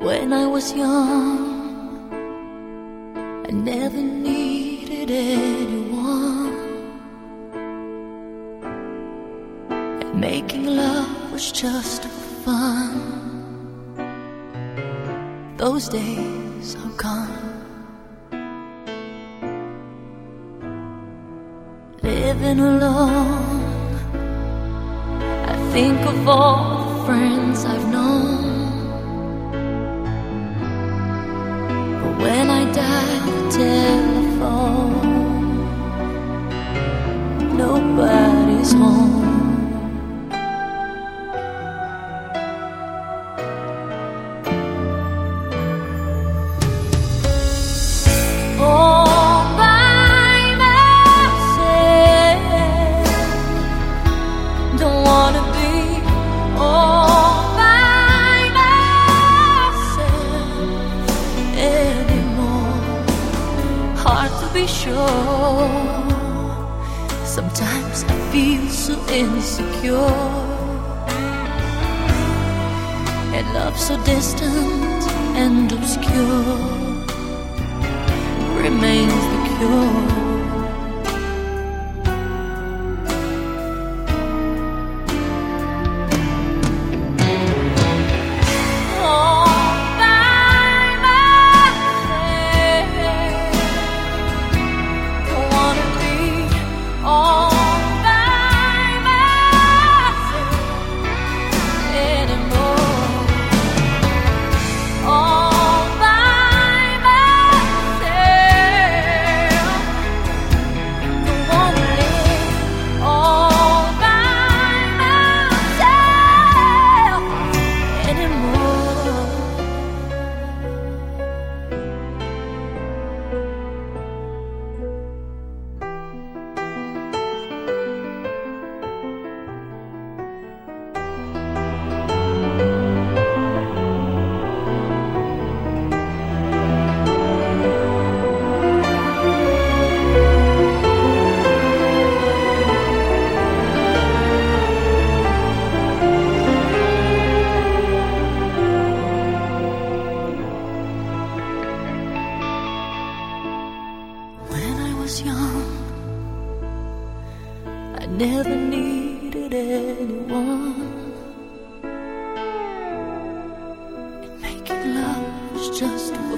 When I was young, I never needed anyone, and making love was just for fun. Those days are gone. Living alone, I think of all the friends I've known. But when I dial the telephone, nobody's home. Be sure. Sometimes I feel so insecure, and love so distant and obscure remains the cure. Young, I never needed anyone, and making love was just